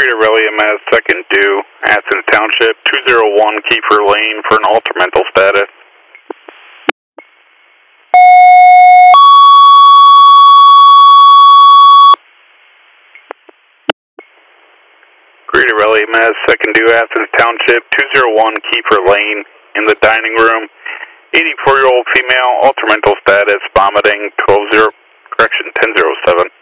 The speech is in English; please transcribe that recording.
Greater Relium as second due, Athens Township, 201 Kiefer Lane for an altermental status. Greater Relium as second due, Athens Township, 201 Kiefer Lane in the dining room. 84-year-old female, altermental status, vomiting, 1007.